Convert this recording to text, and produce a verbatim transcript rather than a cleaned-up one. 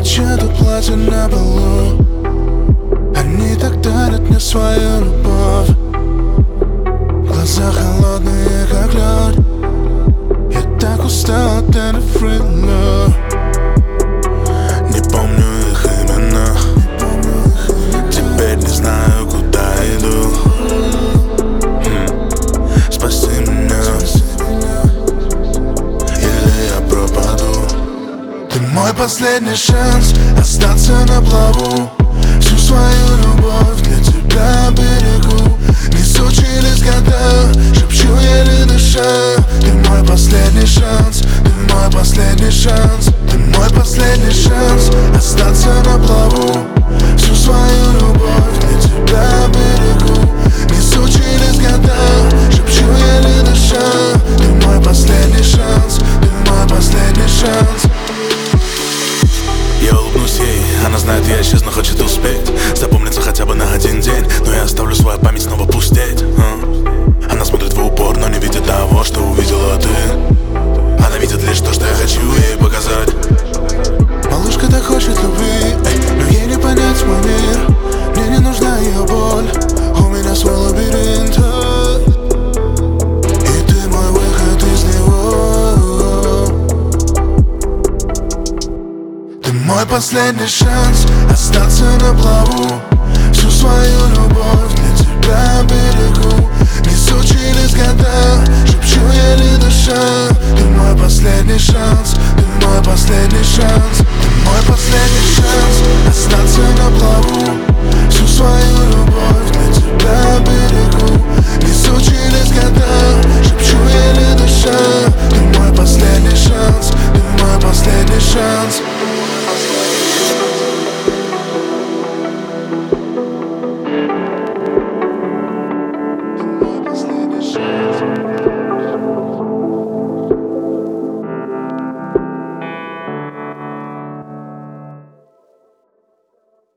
Ночью тут платье на полу, они так дарят мне свою любовь. Глаза холодные, как лед. Я так устал от этой free love. Не помню их имена, теперь не знаю, куда иду. хм. Спаси меня, или я пропаду. Ты мой последний шанс остаться на плаву. Всю свою любовь для тебя берегу. Несу через года, шепчу еле дыша. Ты мой последний шанс, ты мой последний шанс. Ты мой последний шанс остаться на плаву. Всю свою любовь для тебя берегу. Несу через года, шепчу еле дыша. Ты мой последний шанс, ты мой последний шанс. Я улыбнусь ей, она знает, я исчезну, хочет успеть запомниться хотя бы на один день, но я оставлю свою память снова пустеть. а? Она смотрит в упор, но не видит того, что увидела ты. Она видит лишь то, что я хочу ей показать. Малышка так хочет любви, но ей не понять мой мир. Мне не нужна ее боль, у меня свой лабиринт. И ты мой выход из него. Ты мой последний шанс остаться на плаву. Всю свою любовь для тебя